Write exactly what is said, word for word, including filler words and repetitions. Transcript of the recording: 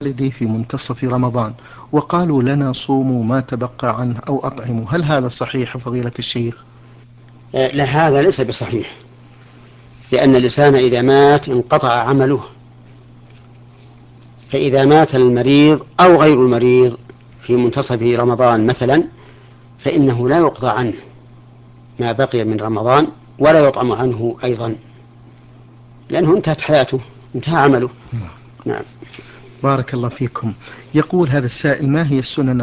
والدي في منتصف رمضان وقالوا لنا صوموا ما تبقى عنه أو أطعموا، هل هذا صحيح فضيلة الشيخ؟ لا، هذا ليس بصحيح، لأن الإنسان إذا مات انقطع عمله. فإذا مات المريض أو غير المريض في منتصف رمضان مثلا فإنه لا يقضى عنه ما بقي من رمضان ولا يطعم عنه أيضا، لأنه انتهت حياته، انتهى عمله. نعم. بارك الله فيكم. يقول هذا السائل: ما هي السنن